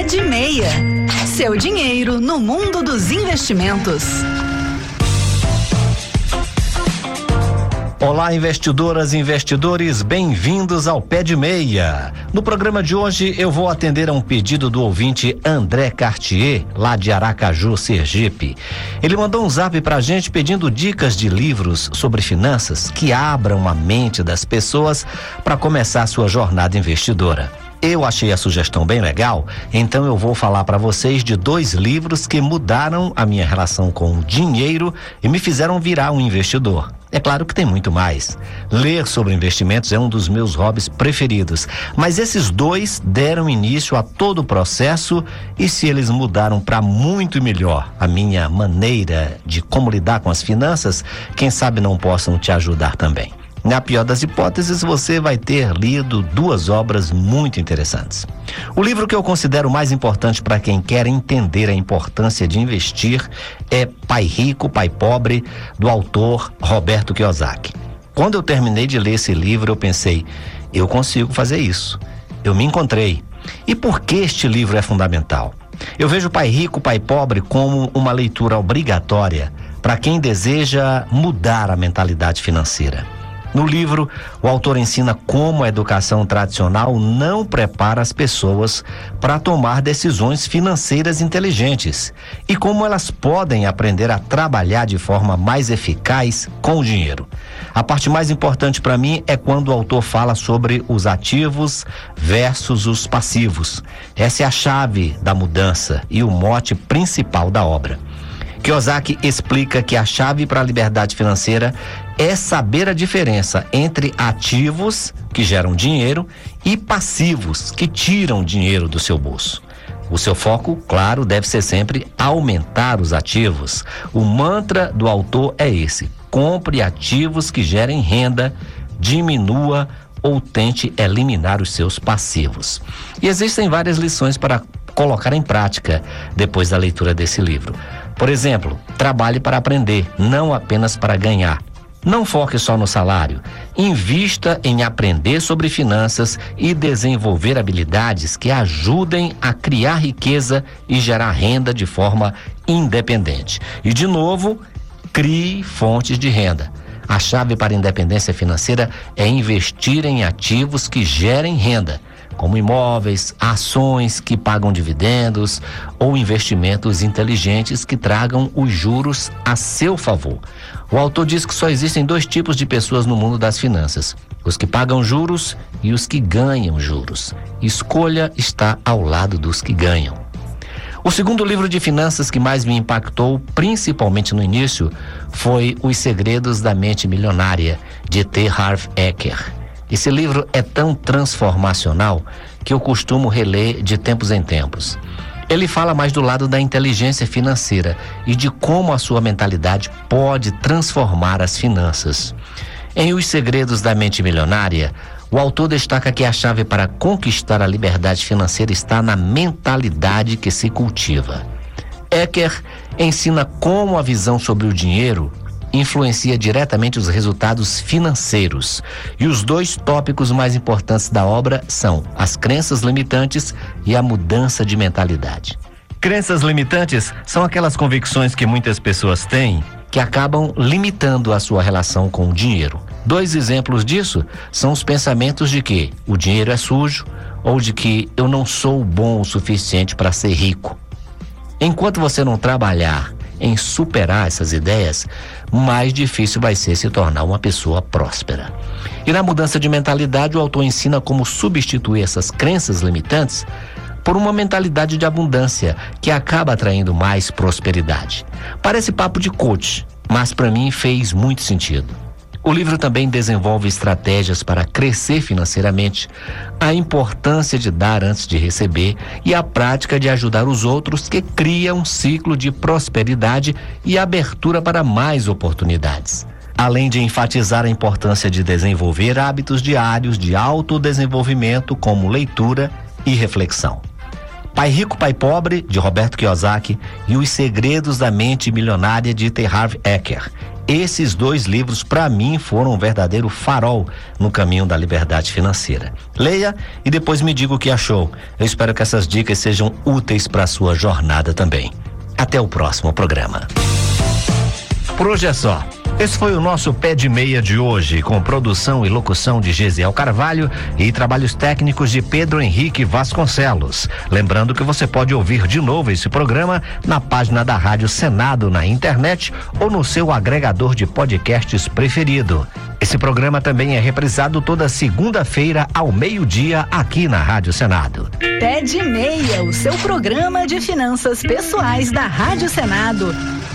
de Meia. Seu dinheiro no mundo dos investimentos. Olá, investidoras e investidores, bem-vindos ao Pé de Meia. No programa de hoje eu vou atender a um pedido do ouvinte André Cartier, lá de Aracaju, Sergipe. Ele mandou um zap pra gente pedindo dicas de livros sobre finanças que abram a mente das pessoas para começar sua jornada investidora. Eu achei a sugestão bem legal, então eu vou falar para vocês de 2 livros que mudaram a minha relação com o dinheiro e me fizeram virar um investidor. É claro que tem muito mais. Ler sobre investimentos é um dos meus hobbies preferidos, mas esses 2 deram início a todo o processo e se eles mudaram para muito melhor a minha maneira de como lidar com as finanças, quem sabe não possam te ajudar também. Na pior das hipóteses, você vai ter lido 2 obras muito interessantes. O livro que eu considero mais importante para quem quer entender a importância de investir é Pai Rico, Pai Pobre, do autor Roberto Kiyosaki. Quando eu terminei de ler esse livro, eu pensei, eu consigo fazer isso. Eu me encontrei. E por que este livro é fundamental? Eu vejo Pai Rico, Pai Pobre como uma leitura obrigatória para quem deseja mudar a mentalidade financeira. No livro, o autor ensina como a educação tradicional não prepara as pessoas para tomar decisões financeiras inteligentes e como elas podem aprender a trabalhar de forma mais eficaz com o dinheiro. A parte mais importante para mim é quando o autor fala sobre os ativos versus os passivos. Essa é a chave da mudança e o mote principal da obra. Kiyosaki explica que a chave para a liberdade financeira é saber a diferença entre ativos, que geram dinheiro, e passivos, que tiram dinheiro do seu bolso. O seu foco, claro, deve ser sempre aumentar os ativos. O mantra do autor é esse: compre ativos que gerem renda, diminua ou tente eliminar os seus passivos. E existem várias lições para colocar em prática depois da leitura desse livro. Por exemplo, trabalhe para aprender, não apenas para ganhar. Não foque só no salário. Invista em aprender sobre finanças e desenvolver habilidades que ajudem a criar riqueza e gerar renda de forma independente. E, de novo, crie fontes de renda. A chave para a independência financeira é investir em ativos que gerem renda, como imóveis, ações que pagam dividendos ou investimentos inteligentes que tragam os juros a seu favor. O autor diz que só existem 2 tipos de pessoas no mundo das finanças: os que pagam juros e os que ganham juros. Escolha estar ao lado dos que ganham. O segundo livro de finanças que mais me impactou, principalmente no início, foi Os Segredos da Mente Milionária, de T. Harv Eker. Esse livro é tão transformacional que eu costumo reler de tempos em tempos. Ele fala mais do lado da inteligência financeira e de como a sua mentalidade pode transformar as finanças. Em Os Segredos da Mente Milionária, o autor destaca que a chave para conquistar a liberdade financeira está na mentalidade que se cultiva. Eker ensina como a visão sobre o dinheiro influencia diretamente os resultados financeiros. E os 2 tópicos mais importantes da obra são as crenças limitantes e a mudança de mentalidade. Crenças limitantes são aquelas convicções que muitas pessoas têm que acabam limitando a sua relação com o dinheiro. 2 exemplos disso são os pensamentos de que o dinheiro é sujo ou de que eu não sou bom o suficiente para ser rico. Enquanto você não trabalhar em superar essas ideias, mais difícil vai ser se tornar uma pessoa próspera. E na mudança de mentalidade, o autor ensina como substituir essas crenças limitantes por uma mentalidade de abundância que acaba atraindo mais prosperidade. Parece papo de coach, mas para mim fez muito sentido. O livro também desenvolve estratégias para crescer financeiramente, a importância de dar antes de receber e a prática de ajudar os outros, que cria um ciclo de prosperidade e abertura para mais oportunidades. Além de enfatizar a importância de desenvolver hábitos diários de autodesenvolvimento, como leitura e reflexão. Pai Rico, Pai Pobre, de Roberto Kiyosaki, e Os Segredos da Mente Milionária, de T. Harv Eker. Esses 2 livros, para mim, foram um verdadeiro farol no caminho da liberdade financeira. Leia e depois me diga o que achou. Eu espero que essas dicas sejam úteis para a sua jornada também. Até o próximo programa. Por hoje é só. Esse foi o nosso Pé de Meia de hoje, com produção e locução de Gesiel Carvalho e trabalhos técnicos de Pedro Henrique Vasconcelos. Lembrando que você pode ouvir de novo esse programa na página da Rádio Senado na internet ou no seu agregador de podcasts preferido. Esse programa também é reprisado toda segunda-feira ao meio-dia aqui na Rádio Senado. Pé de Meia, o seu programa de finanças pessoais da Rádio Senado.